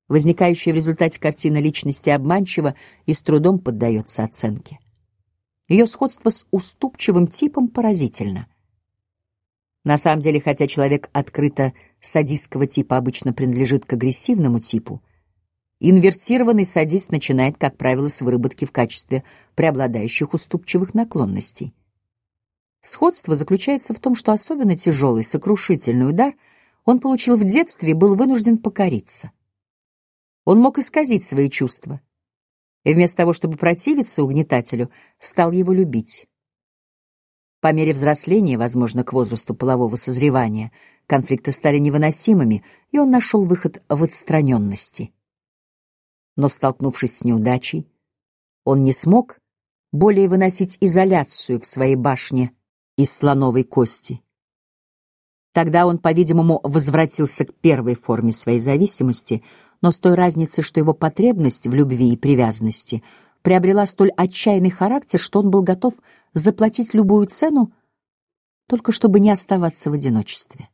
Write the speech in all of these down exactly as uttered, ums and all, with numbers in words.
Возникающая в результате картина личности обманчива и с трудом поддается оценке. Ее сходство с уступчивым типом поразительно. На самом деле, хотя человек открыто садистского типа обычно принадлежит к агрессивному типу, инвертированный садист начинает, как правило, с выработки в качестве преобладающих уступчивых наклонностей. Сходство заключается в том, что особенно тяжелый, сокрушительный удар он получил в детстве и был вынужден покориться. Он мог исказить свои чувства, и вместо того, чтобы противиться угнетателю, стал его любить. По мере взросления, возможно, к возрасту полового созревания, конфликты стали невыносимыми, и он нашел выход в отстраненности. Но, столкнувшись с неудачей, он не смог более выносить изоляцию в своей башне из слоновой кости. Тогда он, по-видимому, возвратился к первой форме своей зависимости, но с той разницей, что его потребность в любви и привязанности приобрела столь отчаянный характер, что он был готов заплатить любую цену, только чтобы не оставаться в одиночестве.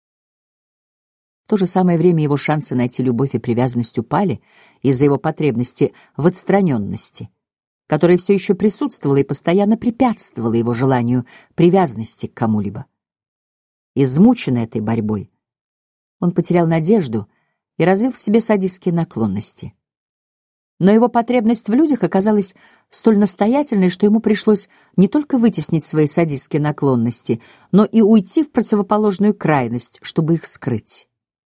В то же самое время его шансы найти любовь и привязанность упали из-за его потребности в отстраненности, которая все еще присутствовала и постоянно препятствовала его желанию привязанности к кому-либо. Измученный этой борьбой, он потерял надежду и развил в себе садистские наклонности. Но его потребность в людях оказалась столь настоятельной, что ему пришлось не только вытеснить свои садистские наклонности, но и уйти в противоположную крайность, чтобы их скрыть.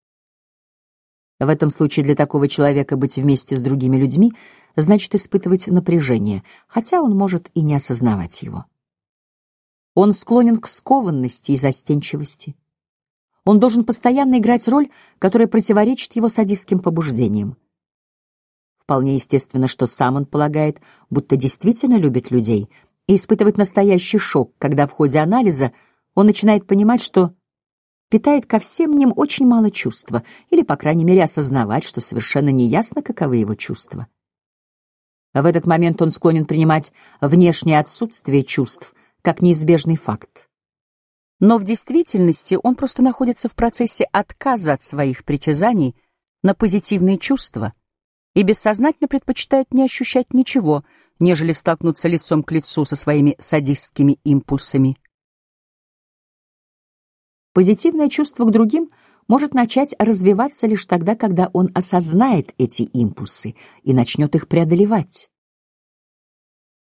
В этом случае для такого человека быть вместе с другими людьми значит испытывать напряжение, хотя он может и не осознавать его. Он склонен к скованности и застенчивости. Он должен постоянно играть роль, которая противоречит его садистским побуждениям. Вполне естественно, что сам он полагает, будто действительно любит людей, и испытывает настоящий шок, когда в ходе анализа он начинает понимать, что питает ко всем ним очень мало чувства, или, по крайней мере, осознавать, что совершенно неясно, каковы его чувства. В этот момент он склонен принимать внешнее отсутствие чувств как неизбежный факт. Но в действительности он просто находится в процессе отказа от своих притязаний на позитивные чувства и бессознательно предпочитает не ощущать ничего, нежели столкнуться лицом к лицу со своими садистскими импульсами. Позитивное чувство к другим может начать развиваться лишь тогда, когда он осознает эти импульсы и начнет их преодолевать.